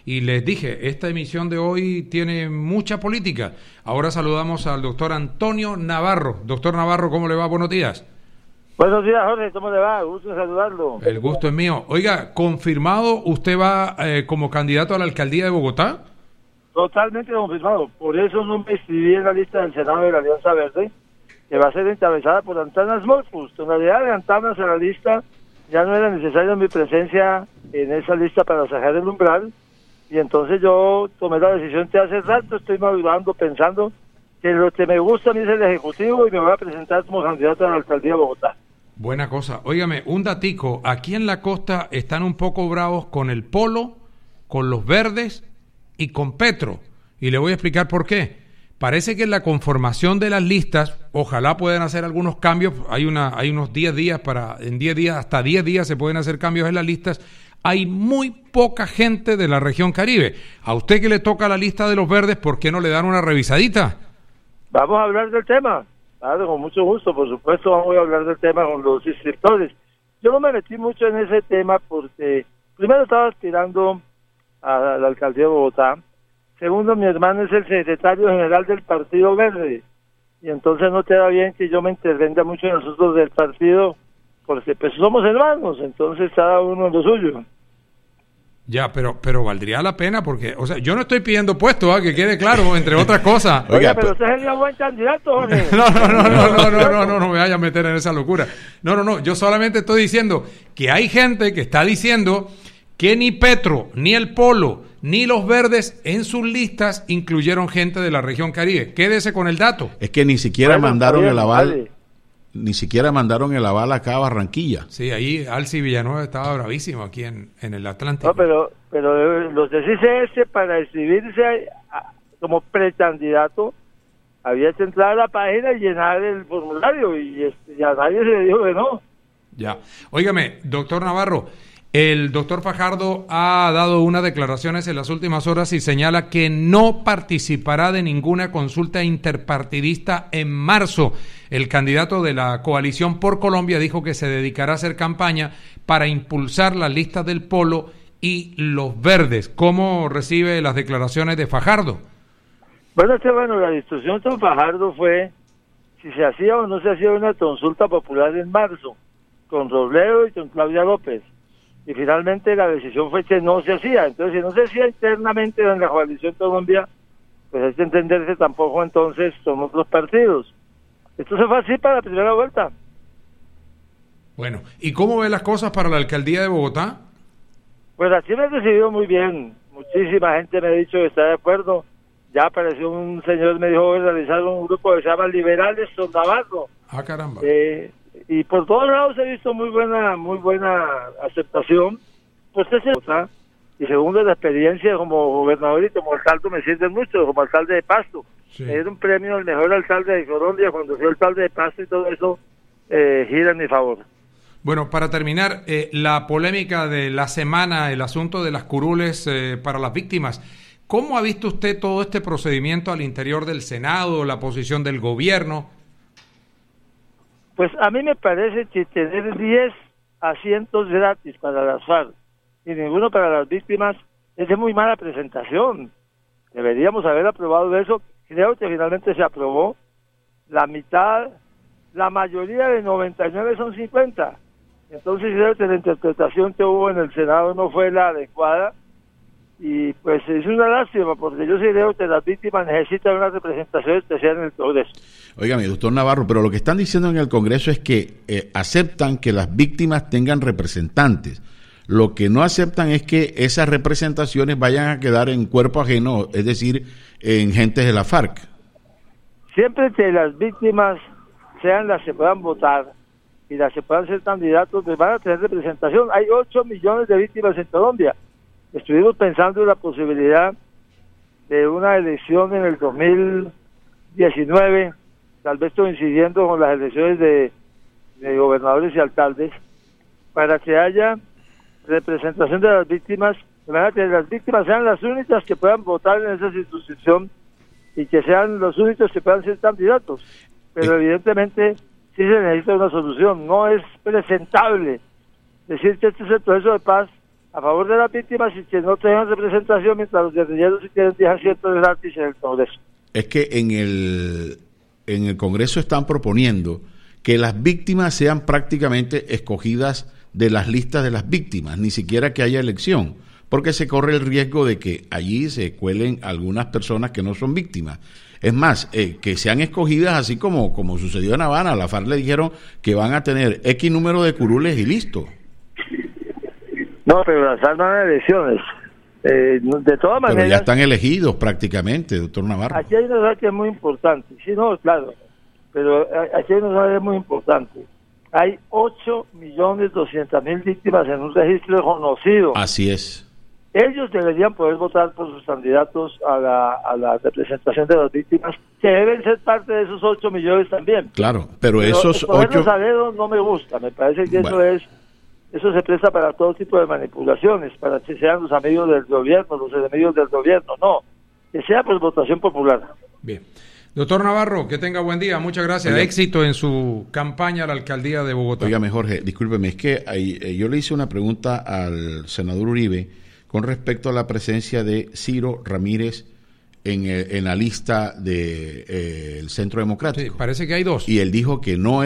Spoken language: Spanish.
y les dije, esta emisión de hoy tiene mucha política. Ahora saludamos al doctor Antonio Navarro. Doctor Navarro, ¿cómo le va? Buenos días. Buenos días, Jorge, ¿cómo le va? Gusto en saludarlo. El gusto es mío. Oiga, ¿confirmado usted va como candidato a la alcaldía de Bogotá? Totalmente confirmado. Por eso no me inscribí en la lista del Senado de la Alianza Verde, que va a ser encabezada por Antanas Mockus. En realidad, de Antanas a la lista ya no era necesaria mi presencia en esa lista para sacar el umbral. Y entonces yo tomé la decisión de hace rato, estoy madurando, pensando que lo que me gusta a mí es el Ejecutivo y me voy a presentar como candidato a la alcaldía de Bogotá. Buena cosa. Óigame, un datico. Aquí en la costa están un poco bravos con el Polo, con los Verdes y con Petro. Y le voy a explicar por qué. Parece que en la conformación de las listas, ojalá puedan hacer algunos cambios. Hay unos 10 días en 10 días, hasta 10 días se pueden hacer cambios en las listas. Hay muy poca gente de la región Caribe. A usted que le toca la lista de los Verdes, ¿por qué no le dan una revisadita? Vamos a hablar del tema. Claro, con mucho gusto, por supuesto, vamos a hablar del tema con los inscriptores. Yo no me metí mucho en ese tema porque, primero, estaba aspirando a la alcaldía de Bogotá. Segundo, mi hermano es el secretario general del Partido Verde. Y entonces no queda bien que yo me intervenga mucho en asuntos del partido, porque pues somos hermanos, entonces cada uno en lo suyo. Ya, pero valdría la pena porque, o sea, yo no estoy pidiendo puesto, que quede claro, entre otras cosas. Oiga, pero usted sería buen candidato, Jorge. No me vaya a meter en esa locura. No, yo solamente estoy diciendo que hay gente que está diciendo que ni Petro, ni el Polo, ni los Verdes en sus listas incluyeron gente de la región Caribe. Quédese con el dato. Es que ni siquiera mandaron el aval. Vale. Ni siquiera mandaron el aval acá a Barranquilla. Sí, ahí Alci Villanueva estaba bravísimo aquí en el Atlántico. No, pero los de CCS para inscribirse como precandidato había que entrar a la página y llenar el formulario y a nadie se le dijo que no. Ya. Óigame, doctor Navarro, el doctor Fajardo ha dado unas declaraciones en las últimas horas y señala que no participará de ninguna consulta interpartidista en marzo. El candidato de la Coalición por Colombia dijo que se dedicará a hacer campaña para impulsar las listas del Polo y los Verdes. ¿Cómo recibe las declaraciones de Fajardo? Bueno, la discusión con Fajardo fue si se hacía o no se hacía una consulta popular en marzo, con Robledo y con Claudia López. Y finalmente la decisión fue que no se hacía. Entonces, si no se hacía internamente en la Coalición Colombia, pues hay que entenderse tampoco entonces son otros partidos. Esto se fue así para la primera vuelta. Bueno, ¿y cómo ve las cosas para la alcaldía de Bogotá? Pues aquí me he recibido muy bien. Muchísima gente me ha dicho que está de acuerdo. Ya apareció un señor, me dijo, realizar un grupo que se llama Liberales Son Navarro. Ah, caramba. Y por todos lados he visto muy buena aceptación. Pues y segundo, la experiencia como gobernador y como alcalde me sirve mucho, como alcalde de Pasto. Sí. Me dieron un premio al mejor alcalde de Colombia cuando fui alcalde de Pasto y todo eso gira en mi favor. Bueno, para terminar, la polémica de la semana, el asunto de las curules para las víctimas. ¿Cómo ha visto usted todo este procedimiento al interior del Senado, la posición del gobierno? Pues a mí me parece que tener 10 asientos gratis para las FARC y ninguno para las víctimas es de muy mala presentación. Deberíamos haber aprobado eso. Creo que finalmente se aprobó. La mitad, la mayoría de 99 son 50. Entonces creo que la interpretación que hubo en el Senado no fue la adecuada. Y pues es una lástima, porque yo sí creo que las víctimas necesitan una representación especial en el Congreso. Óigame, doctor Navarro, pero lo que están diciendo en el Congreso es que aceptan que las víctimas tengan representantes. Lo que no aceptan es que esas representaciones vayan a quedar en cuerpo ajeno, es decir, en gentes de la FARC. Siempre que las víctimas sean las que puedan votar y las que puedan ser candidatos, pues van a tener representación. Hay 8 millones de víctimas en Colombia. Estuvimos pensando en la posibilidad de una elección en el 2019, tal vez coincidiendo con las elecciones de gobernadores y alcaldes, para que haya representación de las víctimas, de manera que las víctimas sean las únicas que puedan votar en esa circunscripción y que sean los únicos que puedan ser candidatos. Pero evidentemente sí se necesita una solución. No es presentable decir que este es el proceso de paz a favor de las víctimas y que no tengan representación, mientras los guerrilleros si quieren dejar asientos gratis en el Congreso. Es que en el Congreso están proponiendo que las víctimas sean prácticamente escogidas de las listas de las víctimas, ni siquiera que haya elección, porque se corre el riesgo de que allí se cuelen algunas personas que no son víctimas. Es más, que sean escogidas así como sucedió en Habana. A la FARC le dijeron que van a tener X número de curules y listo. No, pero las FARC van a elecciones. De todas maneras... Pero ya están elegidos prácticamente, doctor Navarro. Aquí hay una cosa que es muy importante. Sí, no, claro. Pero aquí hay una cosa que es muy importante. Hay 8.200.000 víctimas en un registro conocido. Así es. Ellos deberían poder votar por sus candidatos a la representación de las víctimas, que deben ser parte de esos 8 millones también. Claro, pero esos 8... a dedo no me gusta, me parece que bueno. Eso se presta para todo tipo de manipulaciones, para que sean los amigos del gobierno, los enemigos del gobierno, no, que sea por votación popular. Bien. Doctor Navarro, que tenga buen día, muchas gracias. Oiga, éxito en su campaña a la alcaldía de Bogotá. Óigame, Jorge, discúlpeme, es que yo le hice una pregunta al senador Uribe con respecto a la presencia de Ciro Ramírez en la lista del Centro Democrático. Sí, parece que hay dos. Y él dijo que no